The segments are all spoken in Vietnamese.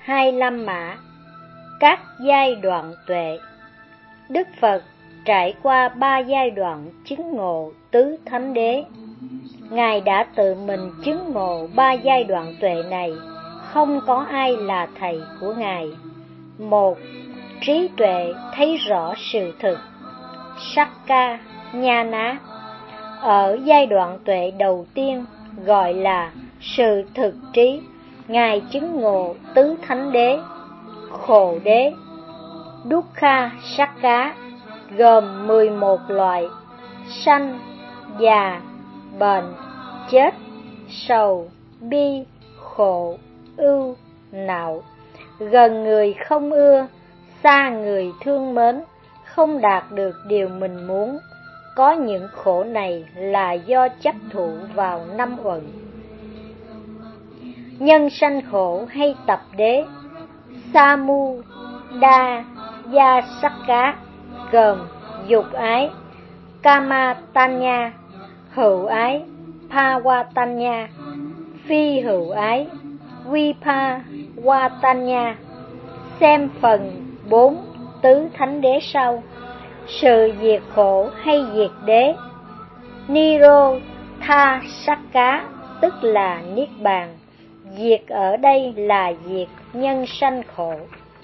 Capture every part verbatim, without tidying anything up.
hai lăm mã, các giai đoạn tuệ. Đức Phật trải qua ba giai đoạn chứng ngộ tứ thánh đế. Ngài đã tự mình chứng ngộ ba giai đoạn tuệ này, không có ai là thầy của Ngài. Một, trí tuệ thấy rõ sự thực, Sakka Nhana. Ở giai đoạn tuệ đầu tiên gọi là sự thực trí, Ngài chứng ngộ tứ thánh đế, khổ đế, Dukkha Sakka, gồm mười một loại: sanh, già, bệnh, chết, sầu, bi, khổ, ưu, não, gần người không ưa, xa người thương mến, không đạt được điều mình muốn. Có những khổ này là do chấp thủ vào năm uẩn. Nhân sanh khổ hay tập đế, Samudaya Sakka, gồm dục ái, Kamatanya, hữu ái, Bhavatanya, phi hữu ái, Vipavatanya. Xem phần bốn tứ thánh đế sau. Sự diệt khổ hay diệt đế, Nirodha Sakka, tức là niết bàn. Diệt ở đây là diệt nhân sanh khổ.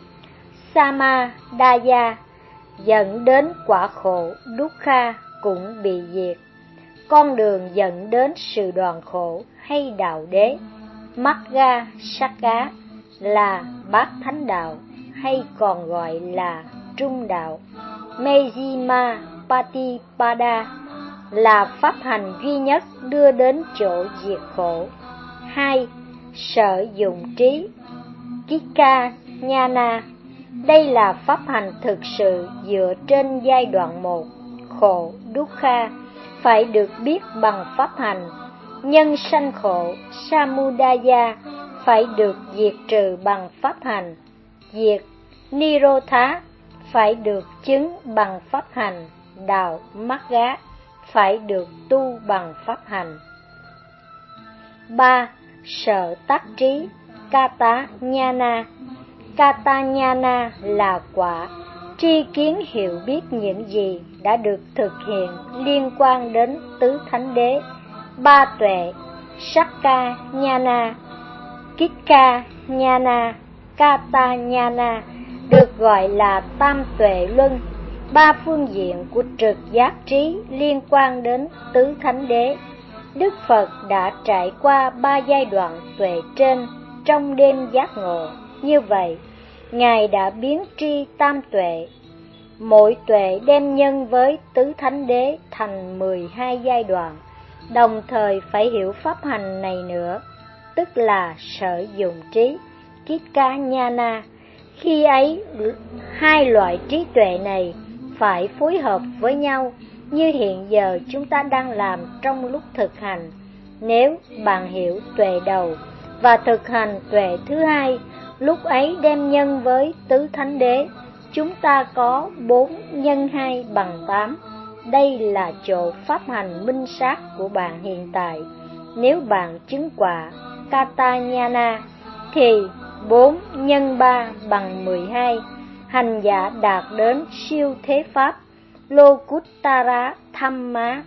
Samadaya, dẫn đến quả khổ, Dukkha cũng bị diệt. Con đường dẫn đến sự đoạn khổ hay đạo đế, Magga Sakka, là bát thánh đạo hay còn gọi là trung đạo. Majjhima Patipada là pháp hành duy nhất đưa đến chỗ diệt khổ. Hai, sở dụng trí, Kikka Nhana. Đây là pháp hành thực sự dựa trên giai đoạn một, khổ, Dukkha, phải được biết bằng pháp hành. Nhân sanh khổ, Samudaya, phải được diệt trừ bằng pháp hành. Diệt, Nirodha, phải được chứng bằng pháp hành. Đạo, Magga, phải được tu bằng pháp hành. Ba, sở tác trí, Kata Nhana. Kata Nhana là quả, tri kiến hiểu biết những gì đã được thực hiện liên quan đến tứ thánh đế, ba tuệ, Sakka Nhana, Kikka Nhana, Kata Nhana, được gọi là tam tuệ luân, ba phương diện của trực giác trí liên quan đến tứ thánh đế. Đức Phật đã trải qua ba giai đoạn tuệ trên trong đêm giác ngộ. Như vậy, Ngài đã biến tri tam tuệ. Mỗi tuệ đem nhân với tứ thánh đế thành mười hai giai đoạn. Đồng thời phải hiểu pháp hành này nữa, tức là sở dụng trí, Kikka Nhana. Khi ấy, hai loại trí tuệ này phải phối hợp với nhau, như hiện giờ chúng ta đang làm trong lúc thực hành. Nếu bạn hiểu tuệ đầu và thực hành tuệ thứ hai, lúc ấy đem nhân với tứ thánh đế, chúng ta có bốn nhân hai bằng tám. Đây là chỗ pháp hành minh sát của bạn hiện tại. Nếu bạn chứng quả Kata Nhana thì bốn nhân ba bằng mười hai. Hành giả đạt đến siêu thế pháp Lokuttara Dhamma.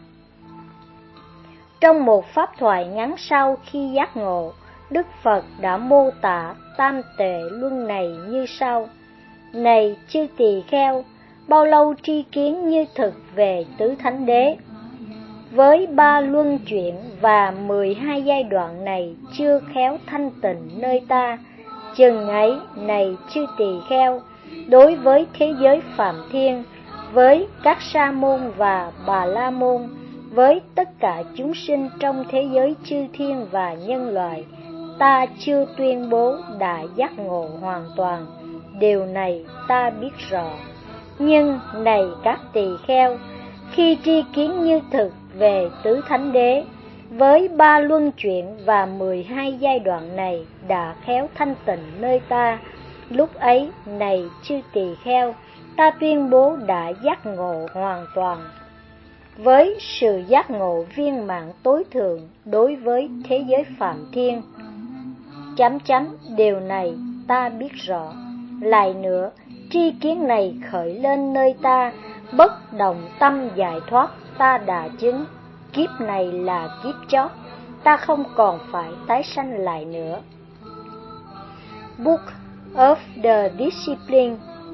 Trong một pháp thoại ngắn sau khi giác ngộ, Đức Phật đã mô tả tam tuệ luân này như sau: Này chư tỳ kheo, bao lâu tri kiến như thực về tứ thánh đế? Với ba luân chuyển và mười hai giai đoạn này chưa khéo thanh tịnh nơi ta, chừng ấy, này chư tỳ kheo, đối với thế giới Phạm Thiên, với các sa môn và bà la môn, với tất cả chúng sinh trong thế giới chư thiên và nhân loại, ta chưa tuyên bố đã giác ngộ hoàn toàn. Điều này ta biết rõ. Nhưng này các tỳ kheo, khi tri kiến như thực về tứ thánh đế, với ba luân chuyển và mười hai giai đoạn này đã khéo thanh tịnh nơi ta, lúc ấy, này chư tỳ kheo, ta tuyên bố đã giác ngộ hoàn toàn. Với sự giác ngộ viên mãn tối thượng đối với thế giới Phạm Thiên, chấm chấm điều này ta biết rõ. Lại nữa, tri kiến này khởi lên nơi ta, bất động tâm giải thoát ta đã chứng. Kiếp này là kiếp chót, ta không còn phải tái sanh lại nữa. Book of the Discipline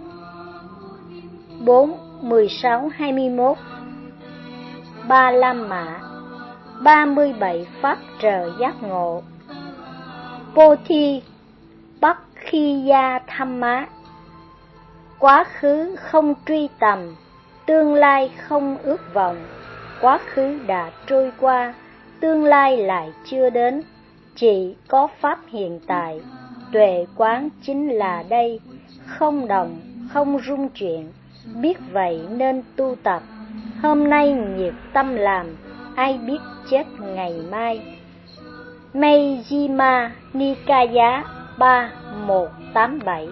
bốn, mười sáu, hai mươi mốt. Ba La Mã, ba mươi bảy pháp trợ giác ngộ. Pothi Pakhiya Thamma, quá khứ không truy tầm, tương lai không ước vọng. Quá khứ đã trôi qua, tương lai lại chưa đến, chỉ có pháp hiện tại. Tuệ quán chính là đây, không động, không rung chuyển. Biết vậy nên tu tập. Hôm nay nhiệt tâm làm, ai biết chết ngày mai. Majjhima Nikaya ba, một tám bảy.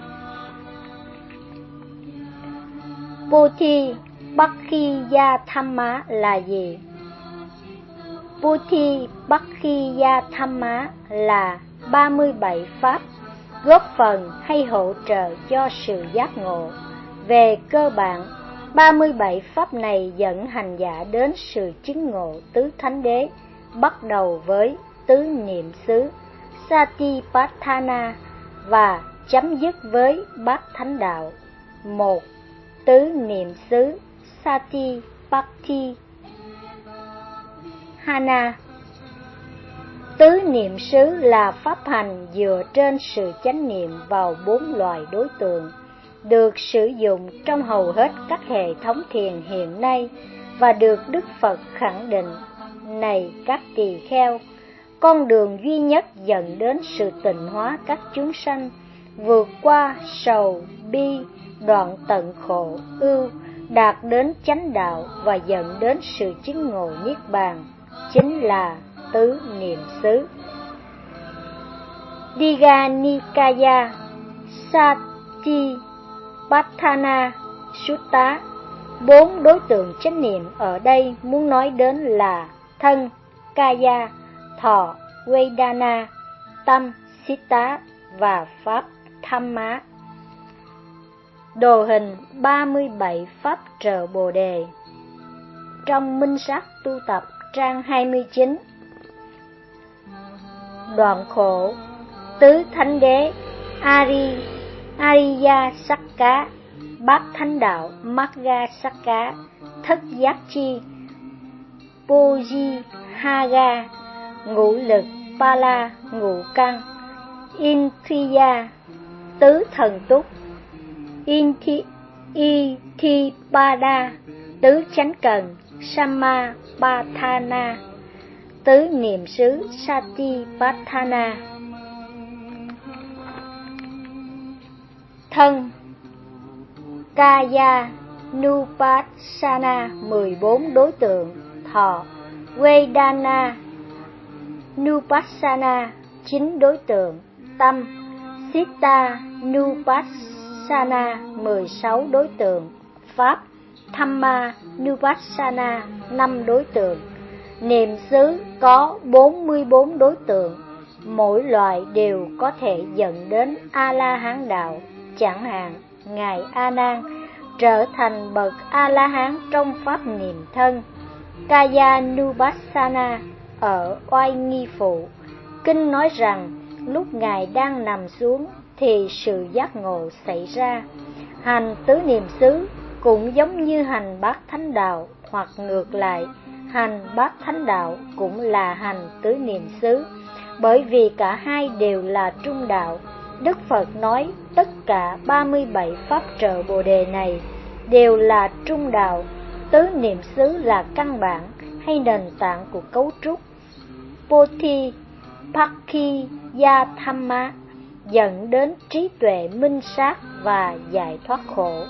Pothi Pakhiya Thamma là gì? Pothi Pakhiya Thamma là ba mươi bảy pháp góp phần hay hỗ trợ cho sự giác ngộ. Về cơ bản, ba mươi bảy pháp này dẫn hành giả đến sự chứng ngộ tứ thánh đế, bắt đầu với tứ niệm xứ Satipatthana và chấm dứt với bát thánh đạo. Một, tứ niệm xứ Satipatthana. Tứ niệm xứ là pháp hành dựa trên sự chánh niệm vào bốn loại đối tượng, được sử dụng trong hầu hết các hệ thống thiền hiện nay và được Đức Phật khẳng định: này các tỳ kheo, con đường duy nhất dẫn đến sự tịnh hóa các chúng sanh, vượt qua sầu, bi, đoạn tận khổ, ưu, đạt đến chánh đạo và dẫn đến sự chứng ngộ niết bàn, chính là tứ niệm xứ. Digha Nikaya Satipatthana Sutta. Bốn đối tượng chánh niệm ở đây muốn nói đến là thân, Kaya, thọ, Vedana, tâm, Citta và pháp, Thamma. Đồ hình ba mươi bảy pháp trợ Bồ Đề. Trong Minh Sát tu tập trang hai mươi chín. Đoạn khổ, tứ thánh đế, Ari, Ariya Sakka, bát thánh đạo, Magga Sakka, thất giác chi, Pojihaga, ngũ lực, Pala, ngũ căn, Indriya, tứ thần túc, Inthi, Ithipada, tứ chánh cần, Samapatthana, tứ niệm xứ Satipatthana. Thân, Kaya Nupassana mười bốn đối tượng, thọ, Vedana Nupassana chín đối tượng, tâm, Citta Nupassana mười sáu đối tượng, pháp, Thamma Nupassana năm đối tượng. Niệm xứ có bốn mươi bốn đối tượng, mỗi loại đều có thể dẫn đến A-la-hán đạo. Chẳng hạn, Ngài A Nan trở thành bậc A-la-hán trong pháp niệm thân, Kaya Nupassana ở Oai Nghi Phụ. Kinh nói rằng lúc Ngài đang nằm xuống thì sự giác ngộ xảy ra. Hành tứ niệm xứ cũng giống như hành bát thánh đạo, hoặc ngược lại, hành bát thánh đạo cũng là hành tứ niệm xứ, bởi vì cả hai đều là trung đạo. Đức Phật nói tất cả ba mươi bảy pháp trợ Bồ Đề này đều là trung đạo. Tứ niệm xứ là căn bản hay nền tảng của cấu trúc. Pothi Pakhiya Thamma dẫn đến trí tuệ minh sát và giải thoát khổ.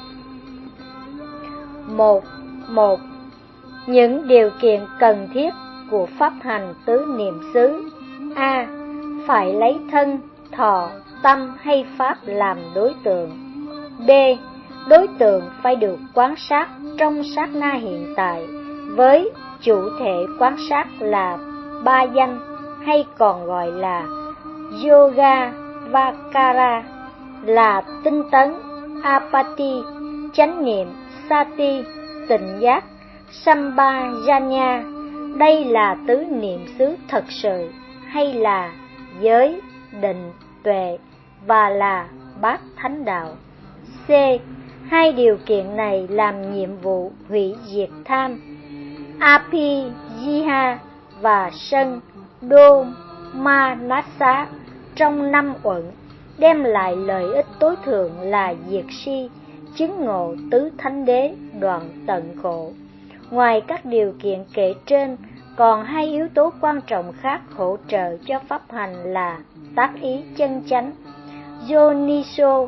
Một, một. Những điều kiện cần thiết của pháp hành tứ niệm xứ. A. Phải lấy thân, thọ, tâm hay pháp làm đối tượng. B. Đối tượng phải được quán sát trong sát na hiện tại, với chủ thể quán sát là ba danh hay còn gọi là Yoga Vakara. là tinh tấn, apati, chánh niệm, sati, tỉnh giác, sampajanya. Đây là tứ niệm xứ thật sự, hay là giới, định, tuệ, và là bát thánh đạo. C. Hai điều kiện này làm nhiệm vụ hủy diệt tham, apijiha và sân, đô, ma, nasa trong năm uẩn, đem lại lợi ích tối thượng là diệt si, chứng ngộ tứ thánh đế, đoạn tận khổ. Ngoài các điều kiện kể trên, còn hai yếu tố quan trọng khác hỗ trợ cho pháp hành là tác ý chân chánh, Yoniso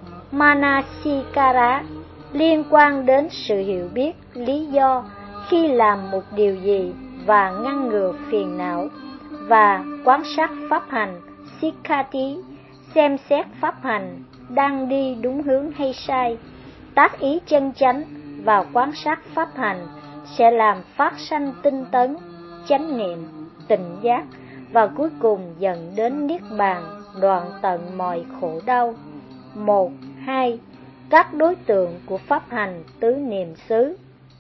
Manasikara, liên quan đến sự hiểu biết lý do khi làm một điều gì và ngăn ngừa phiền não, và quan sát pháp hành, Sikkati, xem xét pháp hành đang đi đúng hướng hay sai. Tác ý chân chánh và quan sát pháp hành sẽ làm phát sanh tinh tấn, chánh niệm, tỉnh giác, và cuối cùng dẫn đến niết bàn, đoạn tận mọi khổ đau. Một, hai. Các đối tượng của pháp hành tứ niệm xứ.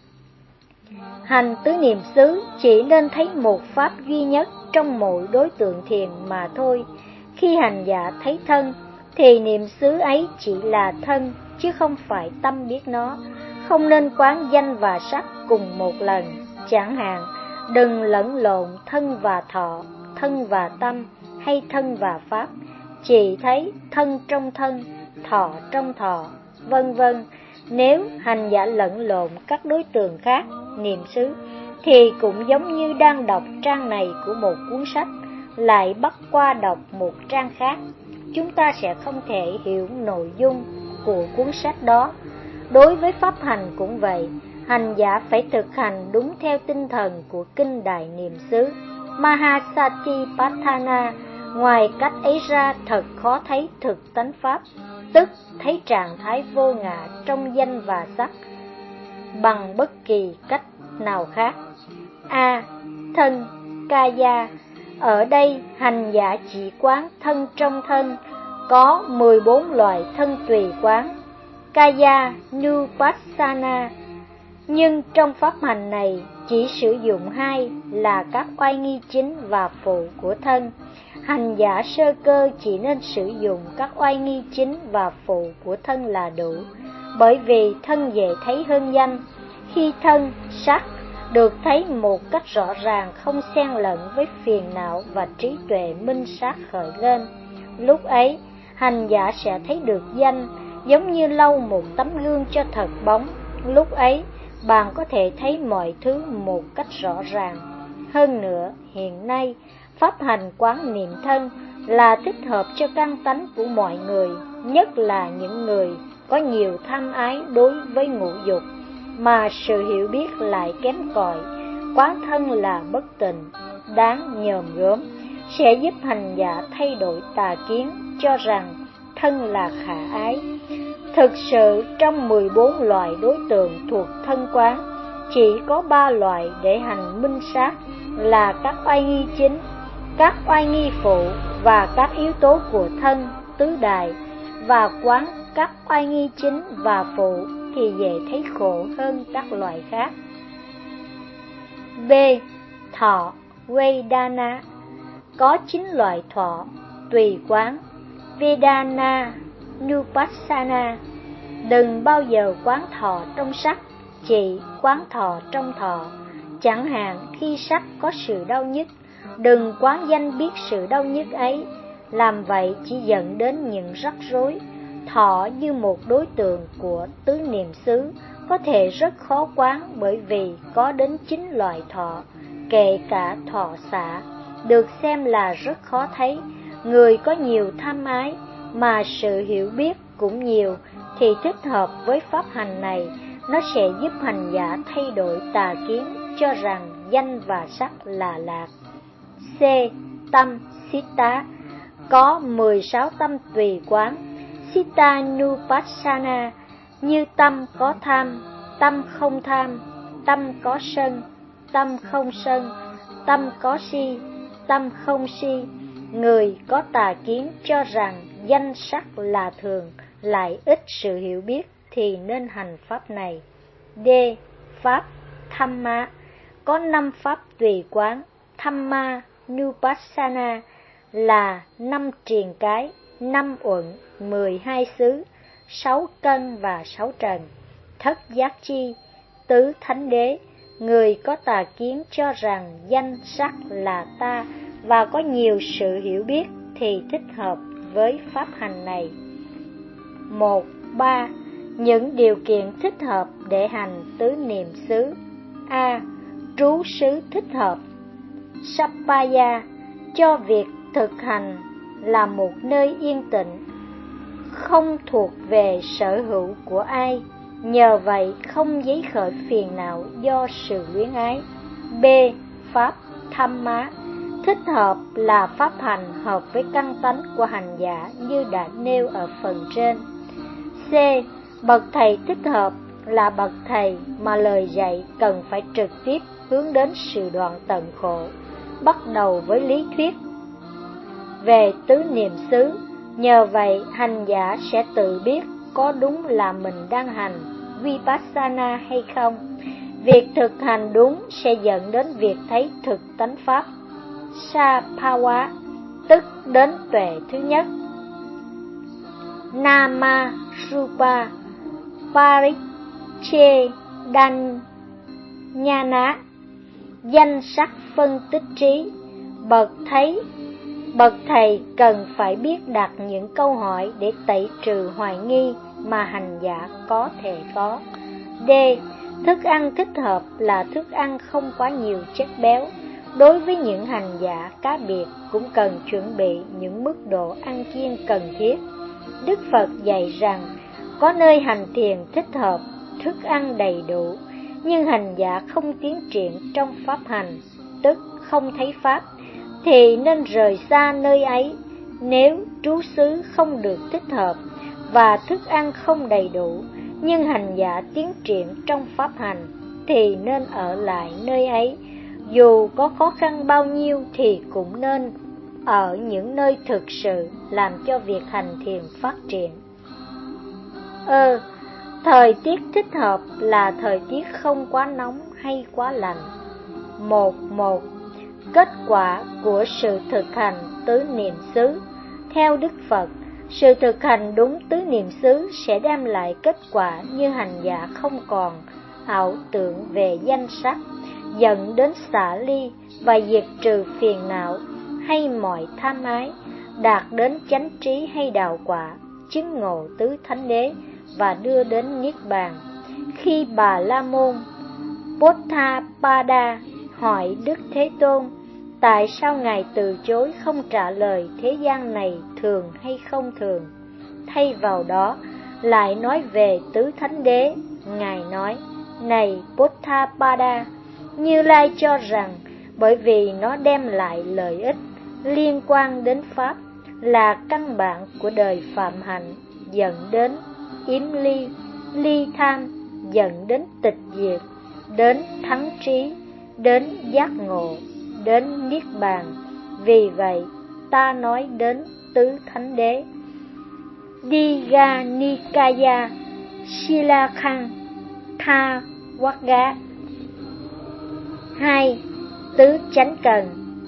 Hành tứ niệm xứ chỉ nên thấy một pháp duy nhất trong mỗi đối tượng thiền mà thôi. Khi hành giả thấy thân, thì niệm xứ ấy chỉ là thân, chứ không phải tâm biết nó. Không nên quán danh và sắc cùng một lần. Chẳng hạn, đừng lẫn lộn thân và thọ, thân và tâm, hay thân và pháp. Chỉ thấy thân trong thân, thọ trong thọ, vân vân. Nếu hành giả lẫn lộn các đối tượng khác, niệm xứ, thì cũng giống như đang đọc trang này của một cuốn sách, lại bắt qua đọc một trang khác. Chúng ta sẽ không thể hiểu nội dung của cuốn sách đó. Đối với pháp hành cũng vậy, hành giả phải thực hành đúng theo tinh thần của kinh Đại Niệm xứ Mahasatipatthana. Ngoài cách ấy ra, thật khó thấy thực tánh pháp, tức thấy trạng thái vô ngã trong danh và sắc bằng bất kỳ cách nào khác. A. Thân, Kaya. Ở đây hành giả chỉ quán thân trong thân, có mười bốn loại thân tùy quán, Kaya Nupassana. Nhưng trong pháp hành này chỉ sử dụng hai là các oai nghi chính và phụ của thân. Hành giả sơ cơ chỉ nên sử dụng các oai nghi chính và phụ của thân là đủ, bởi vì thân dễ thấy hơn danh. Khi thân, sắc được thấy một cách rõ ràng, không xen lẫn với phiền não và trí tuệ minh sát khởi lên, lúc ấy hành giả sẽ thấy được danh, giống như lau một tấm gương cho thật bóng. Lúc ấy bạn có thể thấy mọi thứ một cách rõ ràng. Hơn nữa, hiện nay pháp hành quán niệm thân là thích hợp cho căn tánh của mọi người, nhất là những người có nhiều tham ái đối với ngũ dục, mà sự hiểu biết lại kém cỏi. Quán thân là bất tịnh, đáng nhòm gớm, sẽ giúp hành giả thay đổi tà kiến, cho rằng thân là khả ái. Thực sự trong mười bốn loại đối tượng thuộc thân quán, chỉ có ba loại để hành minh sát là các oai nghi chính, các oai nghi phụ và các yếu tố của thân tứ đại. Và quán các oai nghi chính và phụ thì dễ thấy khổ hơn các loại khác. B. Thọ, Vedana. Có chín loại thọ tùy quán, Vedana Nupassana. Đừng bao giờ quán thọ trong sắc, chỉ quán thọ trong thọ. Chẳng hạn khi sắc có sự đau nhức, đừng quán danh biết sự đau nhức ấy, làm vậy chỉ dẫn đến những rắc rối. Thọ như một đối tượng của tứ niệm xứ có thể rất khó quán, bởi vì có đến chín loại thọ, kể cả thọ xả, được xem là rất khó thấy. Người có nhiều tham ái mà sự hiểu biết cũng nhiều thì thích hợp với pháp hành này. Nó sẽ giúp hành giả thay đổi tà kiến, cho rằng danh và sắc là lạc. C. Tâm, Sitta. Có mười sáu tâm tùy quán, Sitta Nupassana. Như tâm có tham, tâm không tham, tâm có sân, tâm không sân, tâm có si, tâm không si, Người có tà kiến cho rằng danh sắc là thường, lại ít sự hiểu biết thì nên hành pháp này. D. Pháp Thamma. Có năm pháp tùy quán. Thamma Nupassana là năm triền cái, năm uẩn, mười hai xứ, sáu cân và sáu trần. Thất giác chi, tứ thánh đế. Người có tà kiến cho rằng danh sắc là ta và có nhiều sự hiểu biết thì thích hợp với pháp hành này. Một, ba. Những điều kiện thích hợp để hành tứ niệm xứ. A. Trú xứ thích hợp. Sappaya, cho việc thực hành là một nơi yên tĩnh, không thuộc về sở hữu của ai, nhờ vậy không dấy khởi phiền não do sự luyến ái. B. Pháp Thamma, thích hợp là pháp hành hợp với căn tánh của hành giả như đã nêu ở phần trên. C. Bậc thầy thích hợp là bậc thầy mà lời dạy cần phải trực tiếp hướng đến sự đoạn tận khổ, bắt đầu với lý thuyết về tứ niệm xứ. Nhờ vậy hành giả sẽ tự biết có đúng là mình đang hành Vipassana hay không. Việc thực hành đúng sẽ dẫn đến việc thấy thực tánh pháp Saphawa, tức đến tuệ thứ nhất. Nama Rupa Parichedanyana, danh sắc phân tích trí. Bậc thấy Bậc thầy cần phải biết đặt những câu hỏi để tẩy trừ hoài nghi mà hành giả có thể có. D. Thức ăn thích hợp là thức ăn không quá nhiều chất béo. Đối với những hành giả cá biệt cũng cần chuẩn bị những mức độ ăn kiêng cần thiết. Đức Phật dạy rằng có nơi hành thiền thích hợp, thức ăn đầy đủ, nhưng hành giả không tiến triển trong pháp hành, tức không thấy pháp, thì nên rời xa nơi ấy. Nếu trú xứ không được thích hợp và thức ăn không đầy đủ, nhưng hành giả tiến triển trong pháp hành, thì nên ở lại nơi ấy. Dù có khó khăn bao nhiêu thì cũng nên ở những nơi thực sự làm cho việc hành thiền phát triển. Ơ, thời tiết thích hợp là thời tiết không quá nóng hay quá lạnh. Một một. Kết quả của sự thực hành tứ niệm xứ. Theo Đức Phật, sự thực hành đúng tứ niệm xứ sẽ đem lại kết quả như hành giả không còn ảo tưởng về danh sắc, dẫn đến xả ly và diệt trừ phiền não hay mọi tham ái, đạt đến chánh trí hay đạo quả, chứng ngộ tứ thánh đế và đưa đến niết bàn. Khi Bà La Môn Potthapada hỏi Đức Thế Tôn, tại sao Ngài từ chối không trả lời thế gian này thường hay không thường, thay vào đó lại nói về tứ thánh đế, Ngài nói: Này Potthapada, Như Lai cho rằng bởi vì nó đem lại lợi ích liên quan đến pháp, là căn bản của đời phạm hạnh, dẫn đến yếm ly, ly tham, dẫn đến tịch diệt, đến thắng trí, đến giác ngộ, đến niết bàn. Vì vậy ta nói đến tứ thánh đế. Digha Nikaya Silakhang Tha Vagga. Hai. Tứ chánh cần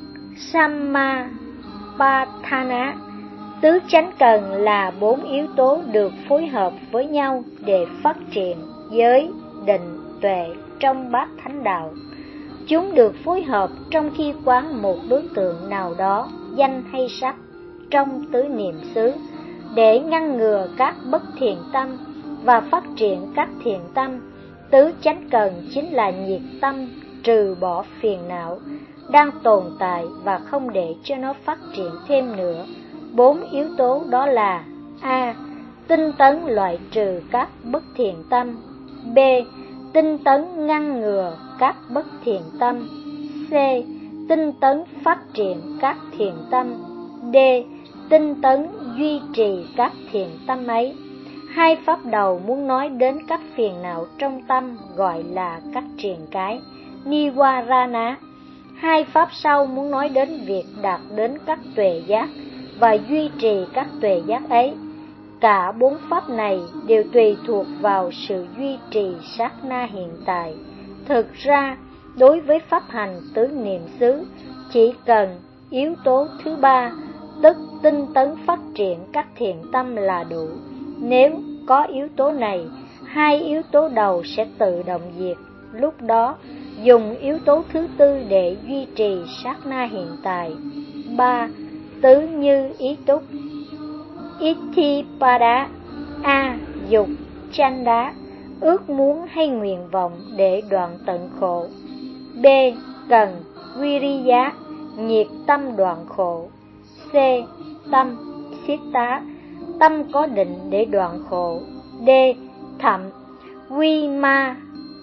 Sammapathana. Tứ chánh cần là bốn yếu tố được phối hợp với nhau để phát triển giới, định, tuệ trong bát thánh đạo. Chúng được phối hợp trong khi quán một đối tượng nào đó, danh hay sắc, trong tứ niệm xứ, để ngăn ngừa các bất thiện tâm và phát triển các thiện tâm. Tứ chánh cần chính là nhiệt tâm, trừ bỏ phiền não đang tồn tại và không để cho nó phát triển thêm nữa. Bốn yếu tố đó là: A. Tinh tấn loại trừ các bất thiện tâm. B. Tinh tấn ngăn ngừa các bất thiện tâm. C. Tinh tấn phát triển các thiện tâm. D. Tinh tấn duy trì các thiện tâm ấy. Hai pháp đầu muốn nói đến các phiền não trong tâm gọi là các triền cái, Niwarana. Hai pháp sau muốn nói đến việc đạt đến các tuệ giác và duy trì các tuệ giác ấy. Cả bốn pháp này đều tùy thuộc vào sự duy trì sát na hiện tại. Thực ra, đối với pháp hành tứ niệm xứ, chỉ cần yếu tố thứ ba, tức tinh tấn phát triển các thiện tâm là đủ. Nếu có yếu tố này, hai yếu tố đầu sẽ tự động diệt. Lúc đó, dùng yếu tố thứ tư để duy trì sát na hiện tại. Ba. Tứ như ý túc. Itipada. A. Dục, chanda, ước muốn hay nguyện vọng để đoạn tận khổ. B. Cần, viriya, nhiệt tâm đoạn khổ. C. Tâm, siddha, tâm có định để đoạn khổ. D. Thậm, vima,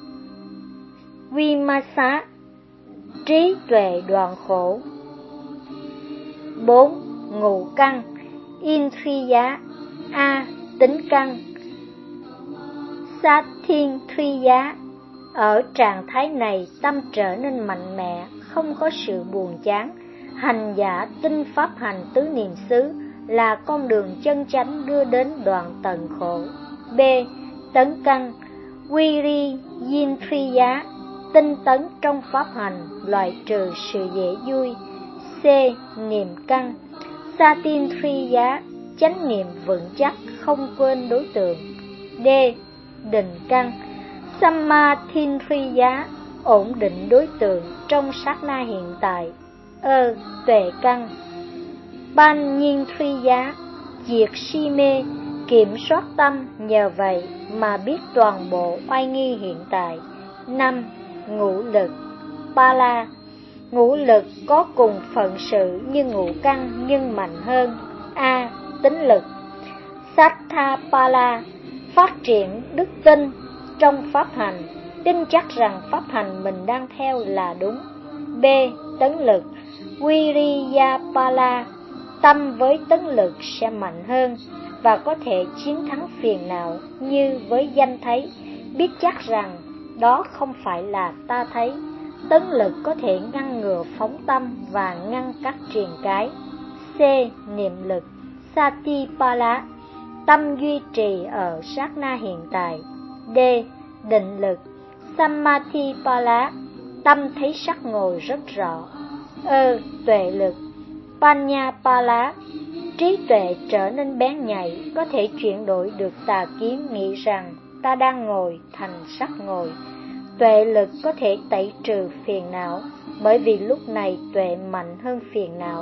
vimasa, trí tuệ đoạn khổ. Bốn. Ngũ căn. Indriya. A. Tính căn. Sathindriya. Ở trạng thái này, tâm trở nên mạnh mẽ, không có sự buồn chán. Hành giả tinh pháp hành tứ niệm xứ là con đường chân chánh đưa đến đoạn tận khổ. B. Tấn căn. Viriyindriya. Tinh tấn trong pháp hành, loại trừ sự dễ vui. C. Niệm căn. Satindriya. Chánh niệm vững chắc, không quên đối tượng. D. Định căn. Sammathindriya. Ổn định đối tượng trong sát na hiện tại. Ơ. Tuệ căn. Panyindriya. Diệt si mê, kiểm soát tâm, nhờ vậy mà biết toàn bộ oai nghi hiện tại. Năm. Ngũ lực. Pala. Ngũ lực có cùng phận sự như ngũ căn nhưng mạnh hơn. A. Tính lực. Sattapala. Phát triển đức tin trong pháp hành, tin chắc rằng pháp hành mình đang theo là đúng. B. Tấn lực. Viriyapala. Tâm với tấn lực sẽ mạnh hơn và có thể chiến thắng phiền não, như với danh thấy, biết chắc rằng đó không phải là ta thấy. Tấn lực có thể ngăn ngừa phóng tâm và ngăn các triền cái. C. Niệm lực. Satipala. Tâm duy trì ở sát na hiện tại. D. Định lực. Sammathipala. Tâm thấy sắc ngồi rất rõ. Ơ. Tuệ lực. Panyapala. Trí tuệ trở nên bén nhạy, có thể chuyển đổi được tà kiến nghĩ rằng ta đang ngồi thành sắc ngồi. Tuệ lực có thể tẩy trừ phiền não, bởi vì lúc này tuệ mạnh hơn phiền não.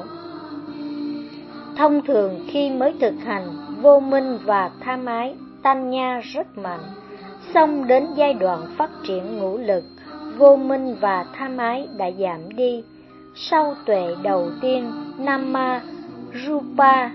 Thông thường khi mới thực hành, vô minh và tham ái, tanh nha rất mạnh. Xong đến giai đoạn phát triển ngũ lực, vô minh và tham ái đã giảm đi. Sau tuệ đầu tiên, Nama, Rupa,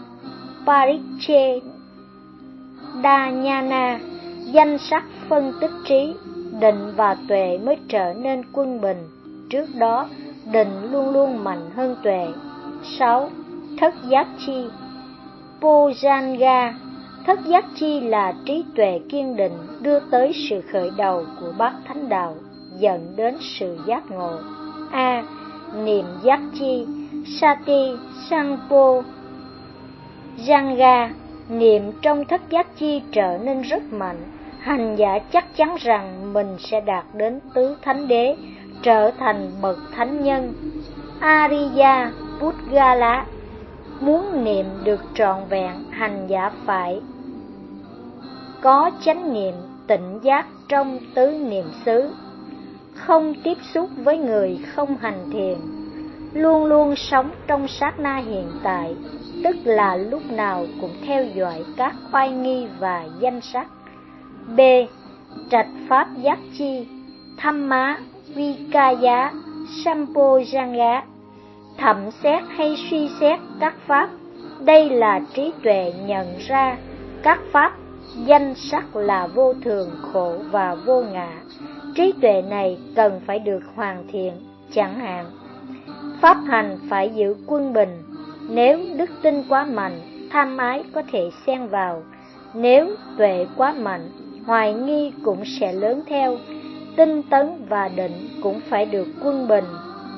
Parichedanyana, danh sắc phân tích trí, định và tuệ mới trở nên quân bình. Trước đó, định luôn luôn mạnh hơn tuệ. Sáu. Thất giác chi. Bojanga. Thất giác chi là trí tuệ kiên định đưa tới sự khởi đầu của bát thánh đạo, dẫn đến sự giác ngộ. A. Niệm giác chi. Sati Sangpo Janga. Niệm trong thất giác chi trở nên rất mạnh. Hành giả chắc chắn rằng mình sẽ đạt đến tứ thánh đế, trở thành bậc thánh nhân. Ariya Pudgala. Muốn niệm được trọn vẹn, hành giả phải có chánh niệm tỉnh giác trong tứ niệm xứ, không tiếp xúc với người không hành thiền, luôn luôn sống trong sát na hiện tại, tức là lúc nào cũng theo dõi các oai nghi và danh sắc. B. Trạch pháp giác chi. Thamma Vikaya Sampojanga. Thẩm xét hay suy xét các pháp. Đây là trí tuệ nhận ra các pháp danh sắc là vô thường, khổ và vô ngã. Trí tuệ này cần phải được hoàn thiện. Chẳng hạn, pháp hành phải giữ quân bình. Nếu đức tin quá mạnh, tham ái có thể xen vào. Nếu tuệ quá mạnh, hoài nghi cũng sẽ lớn theo. Tinh tấn và định cũng phải được quân bình.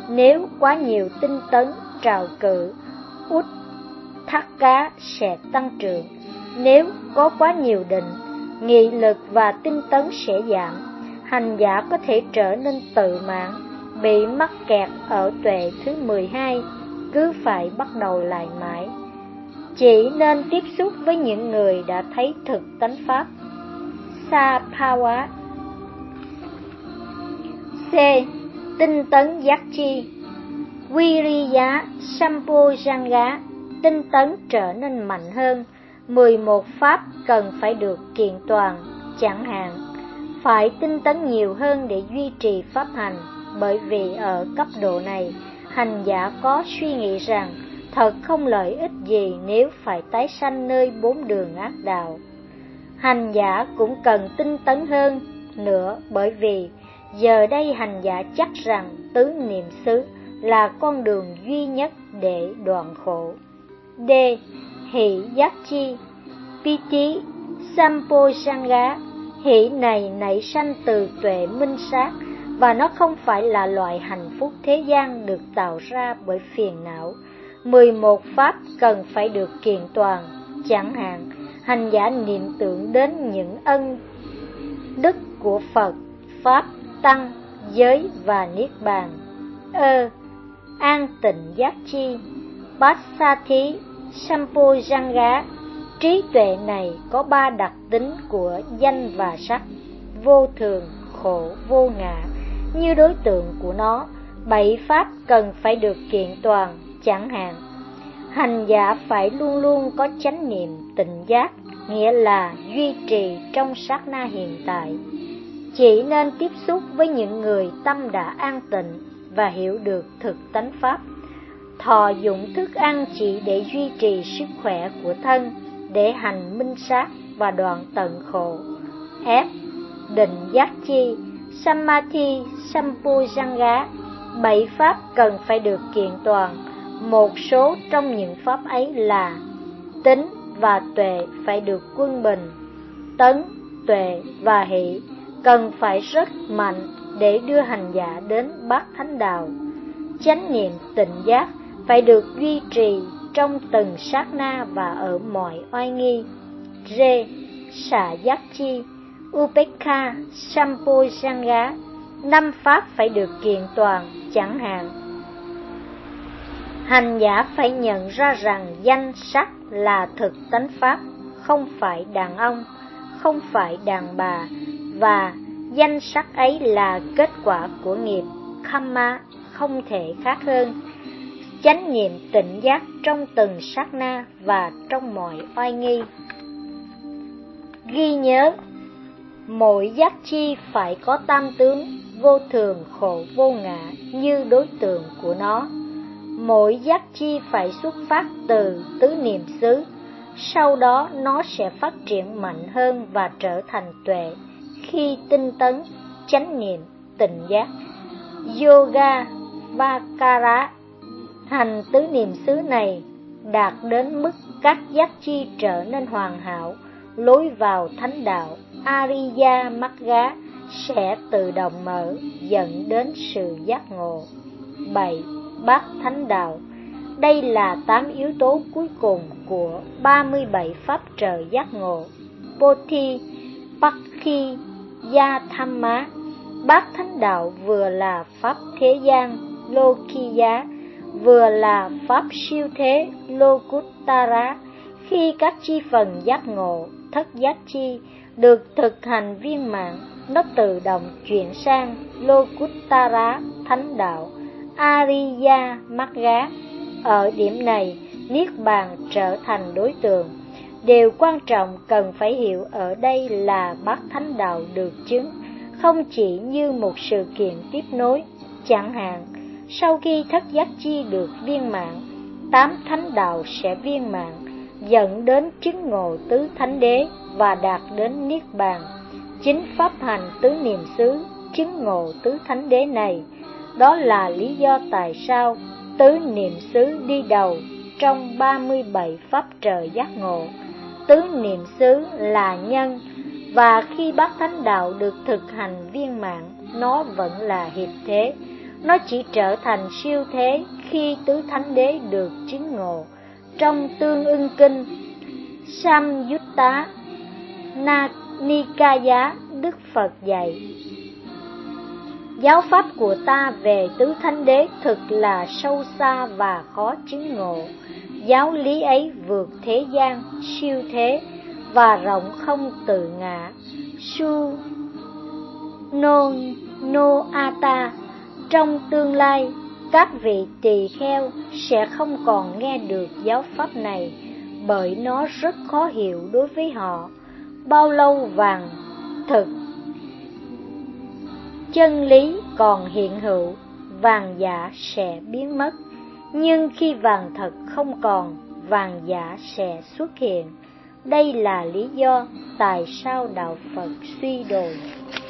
Nếu quá nhiều tinh tấn trào cự, út thắt cá sẽ tăng trưởng. Nếu có quá nhiều định, nghị lực và tinh tấn sẽ giảm. Hành giả có thể trở nên tự mãn, bị mắc kẹt ở tuệ thứ mười hai, cứ phải bắt đầu lại mãi. Chỉ nên tiếp xúc với những người đã thấy thực tánh pháp. Sa-pha-wá. C. Tinh tấn giác chi. Viriya Sampojanga, tinh tấn trở nên mạnh hơn. mười một pháp cần phải được kiện toàn, chẳng hạn phải tinh tấn nhiều hơn để duy trì pháp hành, bởi vì ở cấp độ này, hành giả có suy nghĩ rằng thật không lợi ích gì nếu phải tái sanh nơi bốn đường ác đạo. Hành giả cũng cần tinh tấn hơn nữa, bởi vì giờ đây hành giả chắc rằng tứ niệm xứ là con đường duy nhất để đoạn khổ. D. Hỷ giác chi. Piti Sampojanga, hỷ này nảy sanh từ tuệ minh sát, và nó không phải là loại hạnh phúc thế gian được tạo ra bởi phiền não. mười một pháp cần phải được kiện toàn, chẳng hạn hành giả niệm tưởng đến những ân đức của Phật, Pháp, Tăng, giới và Niết Bàn. Ơ. An tịnh giác chi. Passathi Sampojanga, trí tuệ này có ba đặc tính của danh và sắc: vô thường, khổ, vô ngã. Như đối tượng của nó, bảy pháp cần phải được kiện toàn, chẳng hạn hành giả phải luôn luôn có chánh niệm tịnh giác, nghĩa là duy trì trong sát na hiện tại. Chỉ nên tiếp xúc với những người tâm đã an tịnh và hiểu được thực tánh pháp. Thọ dụng thức ăn chỉ để duy trì sức khỏe của thân, để hành minh sát và đoạn tận khổ. F. Định giác chi. Samadhi Sampojanga, bảy pháp cần phải được kiện toàn. Một số trong những pháp ấy là tính và tuệ phải được quân bình, tấn, tuệ và hỷ cần phải rất mạnh để đưa hành giả đến bát thánh đạo. Chánh niệm tịnh giác phải được duy trì trong từng sát na và ở mọi oai nghi. R. Xả giác chi. Upekha Sampojanga, năm pháp phải được kiện toàn, chẳng hạn hành giả phải nhận ra rằng danh sắc là thực tánh pháp, không phải đàn ông, không phải đàn bà, và danh sắc ấy là kết quả của nghiệp karma, không thể khác hơn. Chánh niệm tịnh giác trong từng sát na và trong mọi oai nghi. Ghi nhớ, mỗi giác chi phải có tam tướng vô thường, khổ, vô ngã như đối tượng của nó. Mỗi giác chi phải xuất phát từ tứ niệm xứ, sau đó nó sẽ phát triển mạnh hơn và trở thành tuệ khi tinh tấn chánh niệm tịnh giác. Yoga Vakara, hành tứ niệm xứ này đạt đến mức các giác chi trở nên hoàn hảo, lối vào thánh đạo Ariya Magga sẽ tự động mở, dẫn đến sự giác ngộ. bảy. Bát thánh đạo. Đây là tám yếu tố cuối cùng của ba mươi bảy pháp trợ giác ngộ. Bodhi Pakhi Ya Thamma, bát thánh đạo vừa là pháp thế gian Lokiya, vừa là pháp siêu thế Lokuttara. Khi các chi phần giác ngộ, thất giác chi, được thực hành viên mãn, nó tự động chuyển sang Lokuttara thánh đạo Ariya Magga. Ở điểm này, Niết Bàn trở thành đối tượng. Điều quan trọng cần phải hiểu ở đây là bát thánh đạo được chứng, không chỉ như một sự kiện tiếp nối. Chẳng hạn, sau khi thất giác chi được viên mãn, tám thánh đạo sẽ viên mãn, dẫn đến chứng ngộ tứ thánh đế và đạt đến Niết Bàn. Chính pháp hành tứ niệm xứ chứng ngộ tứ thánh đế này, đó là lý do tại sao tứ niệm xứ đi đầu trong ba mươi bảy pháp trợ giác ngộ. Tứ niệm xứ là nhân, và khi bát thánh đạo được thực hành viên mãn, nó vẫn là hiệp thế. Nó chỉ trở thành siêu thế khi tứ thánh đế được chứng ngộ. Trong Tương Ưng Kinh Samyutta Nikaya, Đức Phật dạy: giáo pháp của ta về tứ thánh đế thực là sâu xa và khó chứng ngộ. Giáo lý ấy vượt thế gian, siêu thế và rộng không tự ngã. Su no no ata. Trong tương lai, các vị tỳ kheo sẽ không còn nghe được giáo pháp này, bởi nó rất khó hiểu đối với họ. Bao lâu vàng thực chân lý còn hiện hữu, vàng giả sẽ biến mất. Nhưng khi vàng thật không còn, vàng giả sẽ xuất hiện. Đây là lý do tại sao đạo Phật suy đồi.